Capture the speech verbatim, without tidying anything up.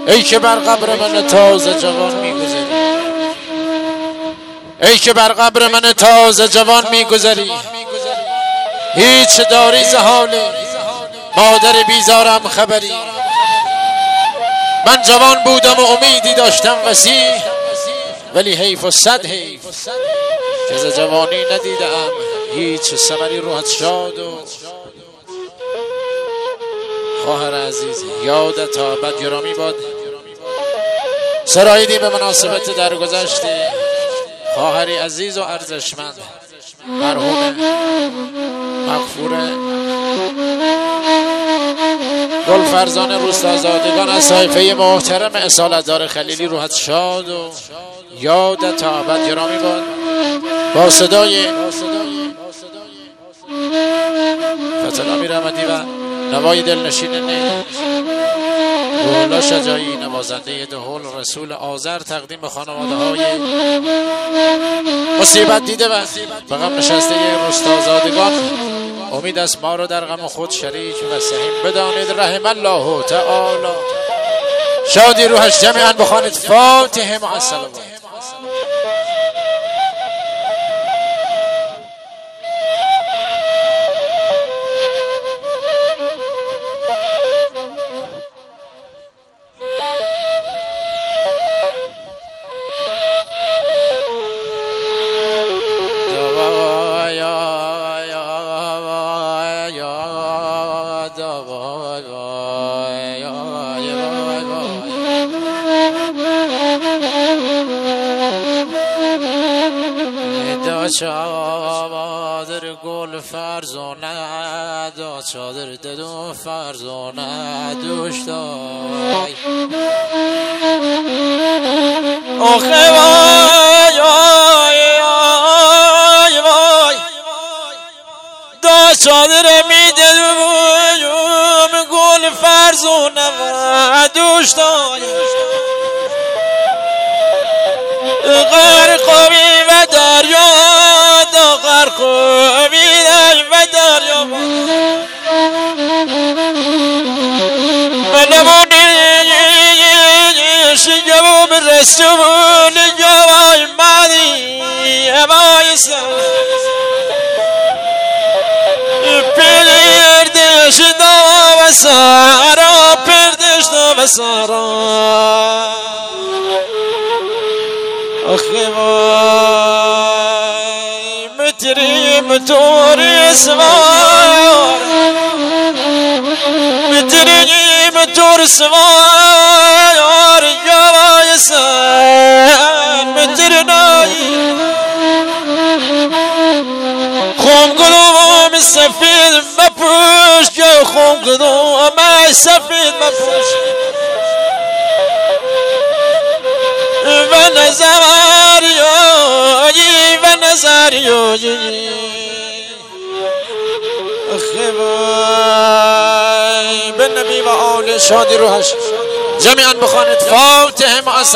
ای که بر قبر من تازه جوان میگذری، ای که بر قبر من تازه جوان میگذری، هیچ داری ز حال مادر بیزارم خبری. من جوان بودم و امیدی داشتم وسیع، ولی حیف و صد حیف که ز جوانی ندیدم هیچ ثمری. روحت شاد و خواهر عزیز یادت تا بد گرامی باد. سراییدی به مناسبت درگذشته خواهری عزیز و ارزشمند مرحوم مغفور گلفرزان روستازادگان از طایفه محترم اصالت‌دار خلیلی. روحت شاد و یادت تا ابد گرامی باد. با صدای فتنامی رحمتی و نوای دلنشین روح‌الله شجاعی نوازنده دهل رسول آذر تقدیم به خانواده های مصیبت دیده و به غم نشسته روستازادگان. امید است ما رو در غم خود شریک و سهیم بدانید. رحم الله تعالی. شادی روحش جمعاً بخوانید فاتحه مع الصلوات. چادر گل فرزانه دا چادر ددو فرزانه دوشتای آخه وای وای وای وای دا چادر میده گل فرزانه دوشتای غرقی و دریا دا غرقی و دریا منمونی شیوم رسول جوای مادی امای سر پردش دا و سارا پردش دا و سارا آخه وای متری متوری سوار متری متور سوار جوای سر متر نایی خون گلوم سفید مپوش جو خون گلوم سفید مپوش و نظر یایی و نظر یایی خبای به نبی و آل شادی روحش جمعاً بخوانید فاتحه مع